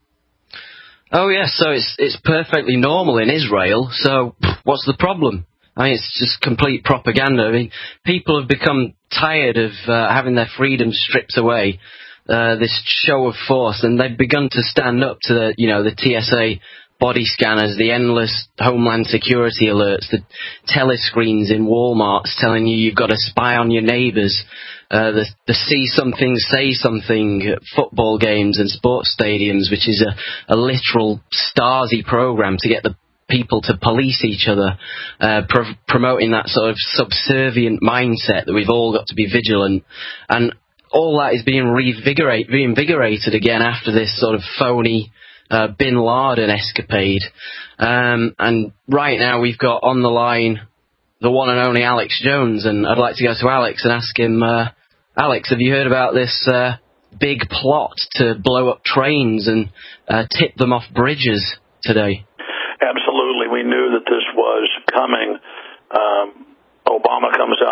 Oh yes, so it's perfectly normal in Israel, so what's the problem? I mean, it's just complete propaganda. I mean, people have become tired of having their freedom stripped away, this show of force, and they've begun to stand up to the TSA body scanners, the endless Homeland Security alerts, the telescreens in Walmarts telling you've got to spy on your neighbours, the see something, say something football games and sports stadiums, which is a literal Stasi program to get the people to police each other, promoting that sort of subservient mindset that we've all got to be vigilant. And all that is being reinvigorated again after this sort of phony bin Laden escapade. And right now we've got on the line the one and only Alex Jones, and I'd like to go to Alex and ask him, Alex, have you heard about this big plot to blow up trains and tip them off bridges today? Absolutely. We knew that this was coming.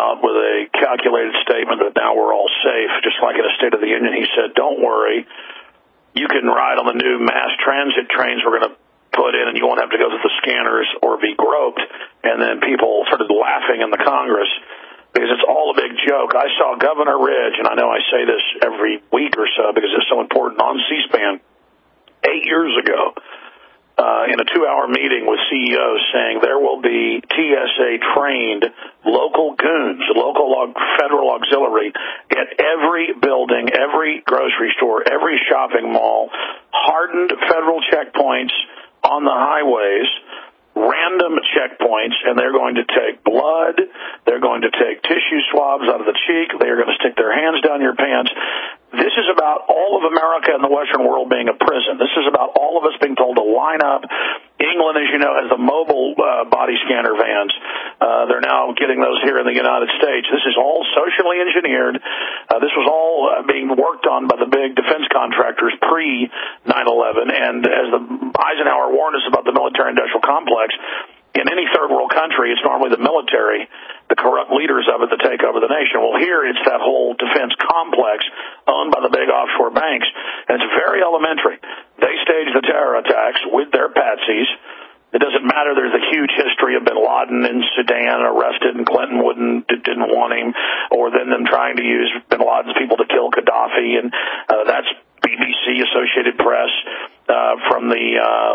out with a calculated statement that now we're all safe, just like in a State of the Union. He said, don't worry, you can ride on the new mass transit trains we're going to put in, and you won't have to go through the scanners or be groped. And then people started laughing in the Congress because it's all a big joke. I saw Governor Ridge, and I know I say this every week or so because it's so important, on C-SPAN 8 years ago in a 2-hour meeting with CEOs saying there will be TSA-trained local goons, local federal auxiliary at every building, every grocery store, every shopping mall, hardened federal checkpoints on the highways, random checkpoints, and they're going to take blood, they're going to take tissue swabs out of the cheek, they're going to stick their hands down your pants. This is about all of America and the Western world being a prison. This is about all of us being told to line up. England, as you know, has the mobile body scanner vans. They're now getting those here in the United States. This is all socially engineered. This was all being worked on by the big defense contractors pre-9/11. And as the Eisenhower warned us about the military-industrial complex, in any third world country, it's normally the military, the corrupt leaders of it, that take over the nation. Well, here it's that whole defense complex owned by the big offshore banks, and it's very elementary. They staged the terror attacks with their patsies. It doesn't matter. There's a huge history of bin Laden in Sudan arrested, and Clinton didn't want him, or then them trying to use bin Laden's people to kill Gaddafi, and that's BBC, Associated Press, from the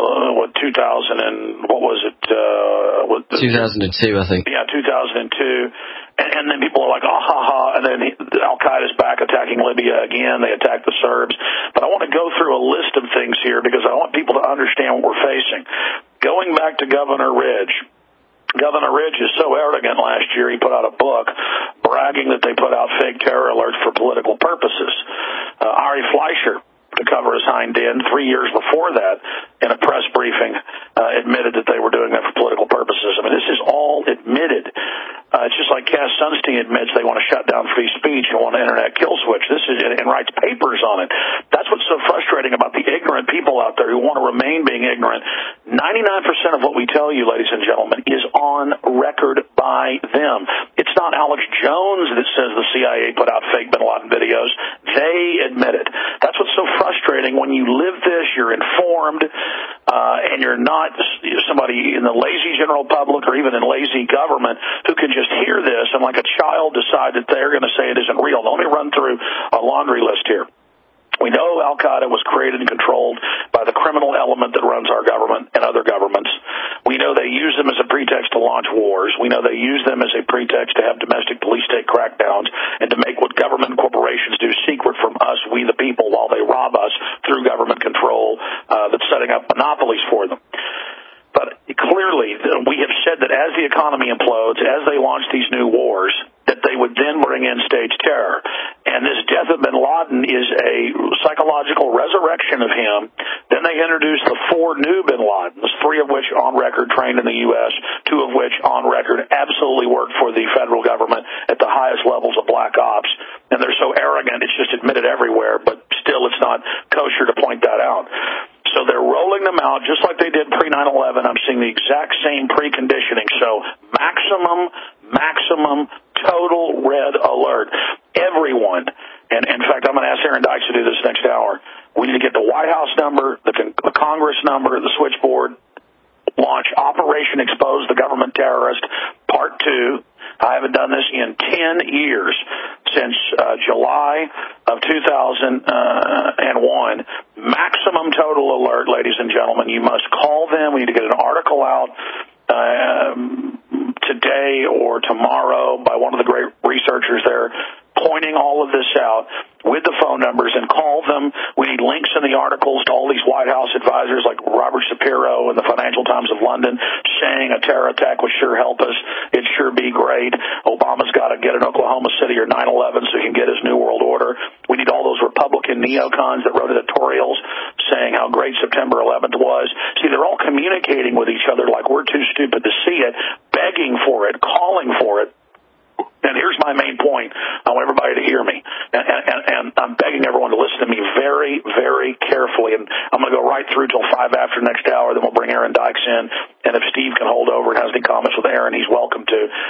2000 and what was it? 2002, I think. Yeah, 2002. And then people are like, oh, ha, ha, and then Al-Qaeda's back attacking Libya again. They attacked the Serbs. But I want to go through a list of things here because I want people to understand what we're facing. Going back to Governor Ridge. Governor Ridge is so arrogant last year, he put out a book bragging that they put out fake terror alerts for political purposes. Ari Fleischer, to cover his hind end, 3 years before that, in a press briefing, admitted that they were doing that for political purposes. I mean, this is all admitted. It's just like Cass Sunstein admits they want to shut down free speech and want an internet kill switch. This is, and writes papers on it. That's what's so frustrating about the ignorant people out there who want to remain being ignorant. 99% of what we tell you, ladies and gentlemen, is on record by them. It's not Alex Jones that says the CIA put out fake bin Laden videos. They admit it. That's what's so frustrating. When you live this, you're informed, and you're not somebody in the lazy general public or even in lazy government who can just hear this and like a child decide that they're going to say it isn't real. Let me run through a laundry list here. We know Al-Qaeda was created and controlled by the criminal element that runs our government and other governments. We know they use them as a pretext to launch wars. We know they use them as a pretext to have domestic police state crackdowns and to make what government and corporations do secret from us, we the people, while they rob us through government control that's setting up monopolies for them. But clearly, we have said that as the economy implodes, as they launch these new wars, that they would then bring in stage terror. And this death of bin Laden is a psychological resurrection of him. Then they introduced the 4 new bin Ladens, 3 of which on record trained in the U.S., 2 of which on record absolutely worked for the federal government at the highest levels of black ops. And they're so arrogant, it's just admitted everywhere, but still it's not kosher to point that out. So they're rolling them out just like they did pre-9/11. I'm seeing the exact same preconditioning. So maximum, total red alert. Everyone, and in fact, I'm going to ask Aaron Dykes to do this next hour. We need to get the White House number, the Congress number, the switchboard, launch Operation Expose the Government Terrorist, Part 2. I haven't done this in 10 years, since July of 2001. Maximum total alert, ladies and gentlemen. You must call them. We need to get an article out today or tomorrow by one of the great researchers there, pointing all of this out with the phone numbers, and call them. We need links in the articles to all these White House advisors like Robert Shapiro and the Financial Times of London saying a terror attack would sure help us. It'd sure be great. Obama's got to get in Oklahoma City or 9/11 so he can get his New World Order. We need all those Republican neocons that wrote editorials saying how great September 11th was. See, they're all communicating with each other like we're too stupid to see it, begging for it, calling for it. And here's my main point. I want everybody to hear me. And I'm begging everyone to listen to me very, very carefully. And I'm going to go right through till 5 after next hour. Then we'll bring Aaron Dykes in. And if Steve can hold over and has any comments with Aaron, he's welcome to. But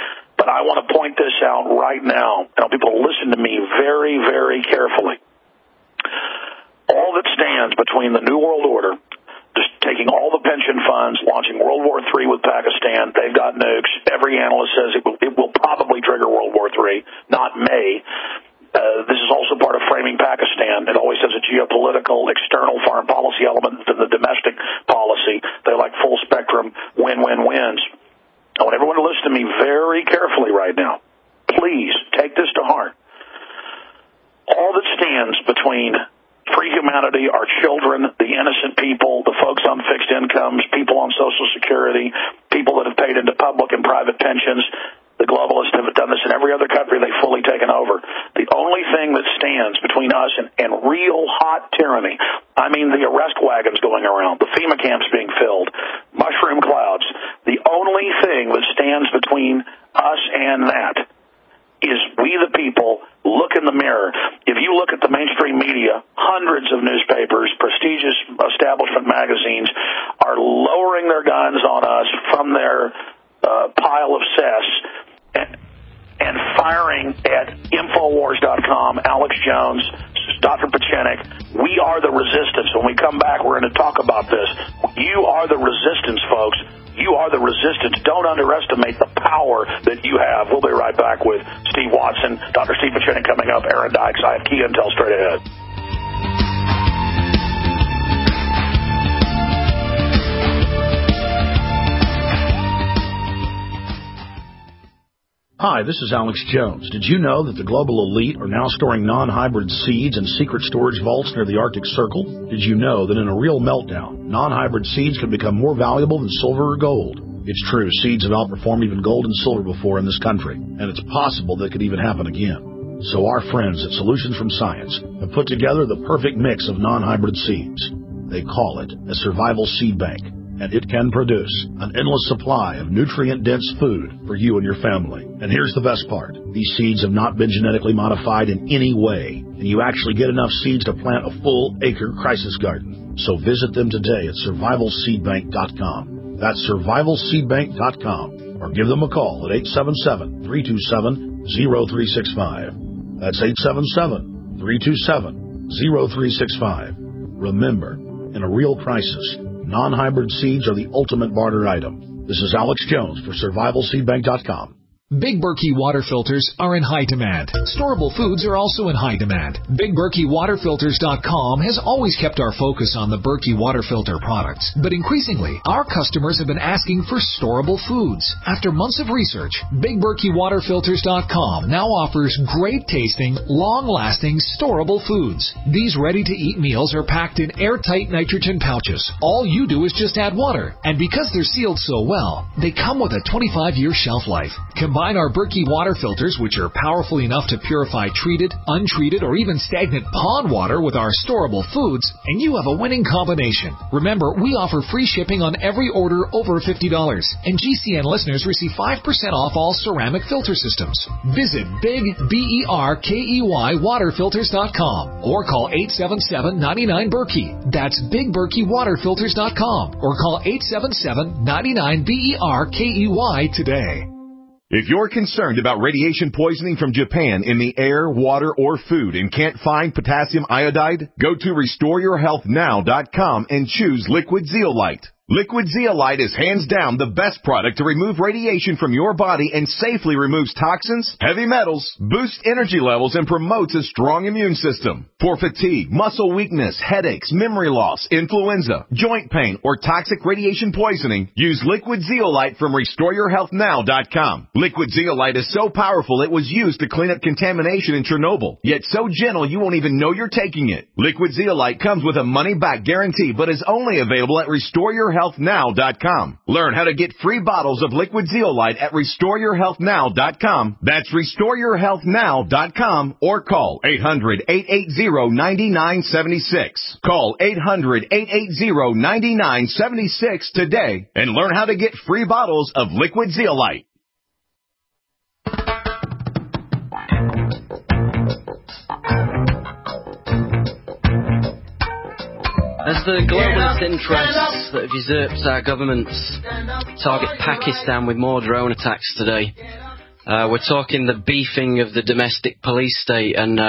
But I want to point this out right now. I want people to listen to me very, very carefully. All that stands between the New World Order, just taking all the pension funds, launching World War III with Pakistan, they've got nukes. Every analyst says it will probably trigger World War III, not may. This is also part of framing Pakistan. It always has a geopolitical, external foreign policy element to the domestic policy. They like full spectrum win-win-wins. I want everyone to listen to me very carefully right now. Please take this to heart. All that stands between free humanity, our children, the innocent people, the folks on fixed incomes, people on Social Security, people that have paid into public and private pensions. The globalists have done this in every other country they've fully taken over. The only thing that stands between us and real hot tyranny, I mean the arrest wagons going around, the FEMA camps being filled, mushroom clouds, the only thing that stands between us and that is we the people look in the mirror. If you look at the mainstream media, hundreds of newspapers, prestigious establishment magazines are lowering their guns on us from their pile of cess and firing at Infowars.com, Alex Jones, Dr. Pachenik. We are the resistance. When we come back, we're going to talk about this. You are the resistance, folks. You are the resistance. Don't underestimate the power that you have. We'll be right back with Steve Watson, Dr. Steve Pachenik coming up, Aaron Dykes. I have key intel straight ahead. Hi, this is Alex Jones. Did you know that the global elite are now storing non-hybrid seeds in secret storage vaults near the Arctic Circle? Did you know that in a real meltdown, non-hybrid seeds can become more valuable than silver or gold? It's true, seeds have outperformed even gold and silver before in this country, and it's possible that could even happen again. So our friends at Solutions from Science have put together the perfect mix of non-hybrid seeds. They call it a survival seed bank, and it can produce an endless supply of nutrient-dense food for you and your family. And here's the best part. These seeds have not been genetically modified in any way, and you actually get enough seeds to plant a full-acre crisis garden. So visit them today at survivalseedbank.com. That's survivalseedbank.com. Or give them a call at 877-327-0365. That's 877-327-0365. Remember, in a real crisis, non-hybrid seeds are the ultimate barter item. This is Alex Jones for survivalseedbank.com. Big Berkey water filters are in high demand. Storable foods are also in high demand. BigBerkeyWaterFilters.com has always kept our focus on the Berkey water filter products, but increasingly, our customers have been asking for storable foods. After months of research, BigBerkeyWaterFilters.com now offers great-tasting, long-lasting, storable foods. These ready-to-eat meals are packed in airtight nitrogen pouches. All you do is just add water, and because they're sealed so well, they come with a 25-year shelf life. Combine our Berkey water filters, which are powerful enough to purify treated, untreated, or even stagnant pond water with our storable foods, and you have a winning combination. Remember, we offer free shipping on every order over $50, and GCN listeners receive 5% off all ceramic filter systems. Visit BigBerkeyWaterFilters.com or call 877-99-BERKEY. That's BigBerkeyWaterFilters.com or call 877-99-BERKEY today. If you're concerned about radiation poisoning from Japan in the air, water, or food and can't find potassium iodide, go to RestoreYourHealthNow.com and choose Liquid Zeolite. Liquid Zeolite is hands down the best product to remove radiation from your body and safely removes toxins, heavy metals, boosts energy levels, and promotes a strong immune system. For fatigue, muscle weakness, headaches, memory loss, influenza, joint pain, or toxic radiation poisoning, use Liquid Zeolite from RestoreYourHealthNow.com. Liquid Zeolite is so powerful it was used to clean up contamination in Chernobyl, yet so gentle you won't even know you're taking it. Liquid Zeolite comes with a money-back guarantee, but is only available at RestoreYourHealthNow.com. Learn how to get free bottles of Liquid Zeolite at RestoreYourHealthNow.com. That's RestoreYourHealthNow.com or call 800-880-9976. Call 800-880-9976 today and learn how to get free bottles of Liquid Zeolite. As the globalist interests that have usurped our governments target Pakistan with more drone attacks today, We're talking the beefing of the domestic police state, and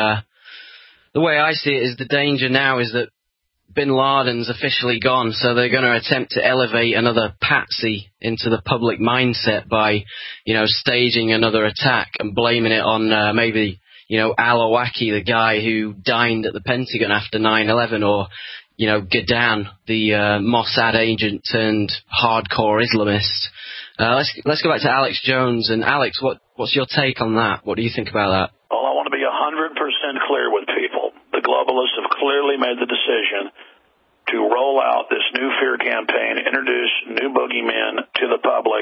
the way I see it is the danger now is that Bin Laden's officially gone, so they're going to attempt to elevate another patsy into the public mindset by, staging another attack and blaming it on maybe, al-Awlaki, the guy who dined at the Pentagon after 9/11, or, Gadan, the Mossad agent turned hardcore Islamist. Let's go back to Alex Jones. And Alex, what's your take on that? What do you think about that? Well, I want to be 100% clear with people. The globalists have clearly made the decision to roll out this new fear campaign, introduce new boogeymen to the public,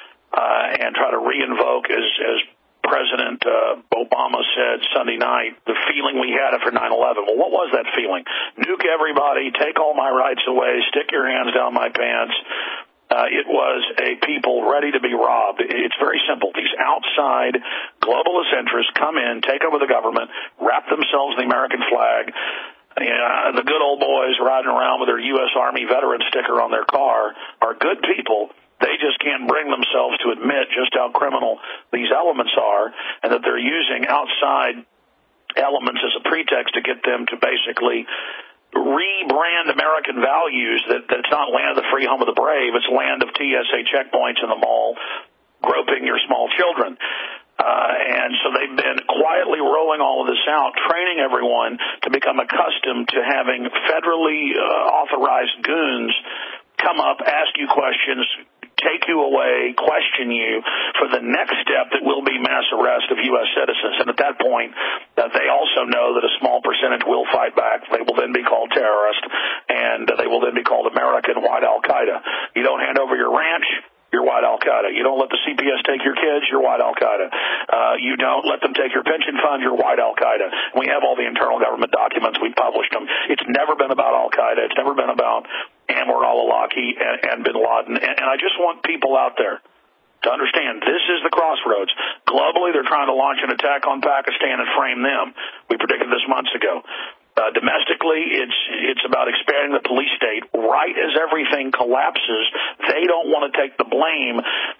and try to re-invoke, as President Obama said Sunday night, the feeling we had after 9/11. Well, what was that feeling? Nuke everybody, take all my rights away, stick your hands down my pants. It was a people ready to be robbed. It's very simple. These outside globalist interests come in, take over the government, wrap themselves in the American flag. The good old boys riding around with their U.S. Army veteran sticker on their car are good people. They just can't bring themselves to admit just how criminal these elements are, and that they're using outside elements as a pretext to get them to basically rebrand American values that it's not land of the free, home of the brave. It's land of TSA checkpoints in the mall, groping your small children. And so they've been quietly rolling all of this out, training everyone to become accustomed to having federally authorized goons come up, ask you questions, take you away, question you for the next step that will be mass arrest of U.S. citizens. And at that point, they also know that a small percentage will fight back. They will then be called terrorists, and they will then be called American White Al-Qaeda. You don't hand over your ranch, you're White Al-Qaeda. You don't let the CPS take your kids, you're White Al-Qaeda. You don't let them take your pension fund, you're White Al-Qaeda. We have all the internal government documents. We published them. It's never been about Al-Qaeda. It's never been about Anwar al-Awlaki and Bin Laden. And I just want people out there to understand this is the crossroads. Globally, they're trying to launch an attack on Pakistan and frame them. We predicted this months ago. Domestically, it's about expanding the police state. Right as everything collapses, they don't want to take the blame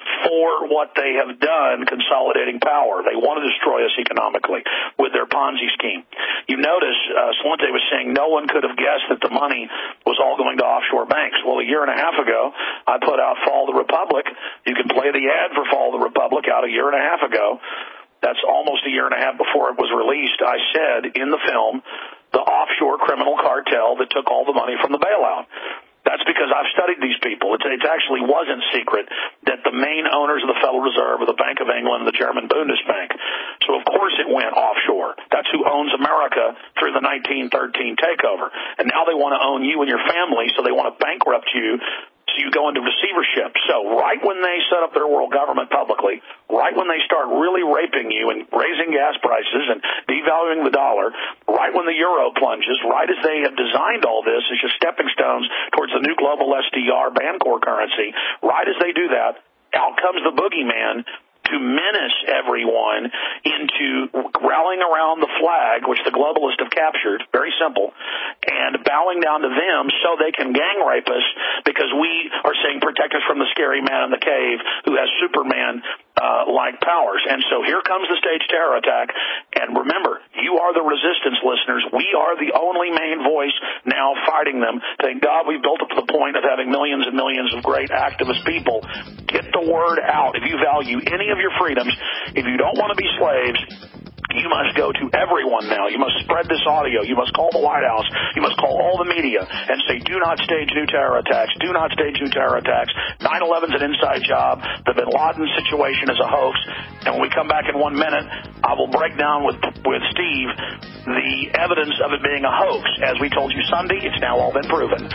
for what they have done consolidating power. They want to destroy us economically with their Ponzi scheme. You notice Salente was saying no one could have guessed that the money was all going to offshore banks. Well, a year and a half ago, I put out Fall of the Republic. You can play the ad for Fall of the Republic out a year and a half ago. That's almost a year and a half before it was released. I said in the film, the offshore criminal cartel that took all the money from the bailout. That's because I've studied these people. It actually wasn't secret that the main owners of the Federal Reserve are the Bank of England and the German Bundesbank. So, of course, it went offshore. That's who owns America through the 1913 takeover. And now they want to own you and your family, so they want to bankrupt you. So you go into receivership. So right when they set up their world government publicly, right when they start really raping you and raising gas prices and devaluing the dollar, right when the euro plunges, right as they have designed all this as just stepping stones towards the new global SDR Bancor currency, right as they do that, out comes the boogeyman to menace everyone into rallying around the flag, which the globalists have captured, very simple, and bowing down to them so they can gang rape us because we are saying protect us from the scary man in the cave who has Superman-like powers. And so here comes the staged terror attack. And remember, you are the resistance listeners. We are the only main voice now fighting them. Thank God we built up to the point of having millions and millions of great activist people. Get the word out. If you value any of your freedoms, if you don't want to be slaves, you must go to everyone now. You must spread this audio. You must call the White House. You must call all the media and say, do not stage new terror attacks. Do not stage new terror attacks. 9/11's an inside job. The Bin Laden situation is a hoax. And when we come back in 1 minute, I will break down with Steve the evidence of it being a hoax. As we told you Sunday, it's now all been proven.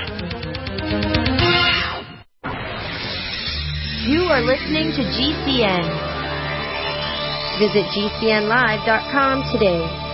You are listening to GCN. Visit GCNlive.com today.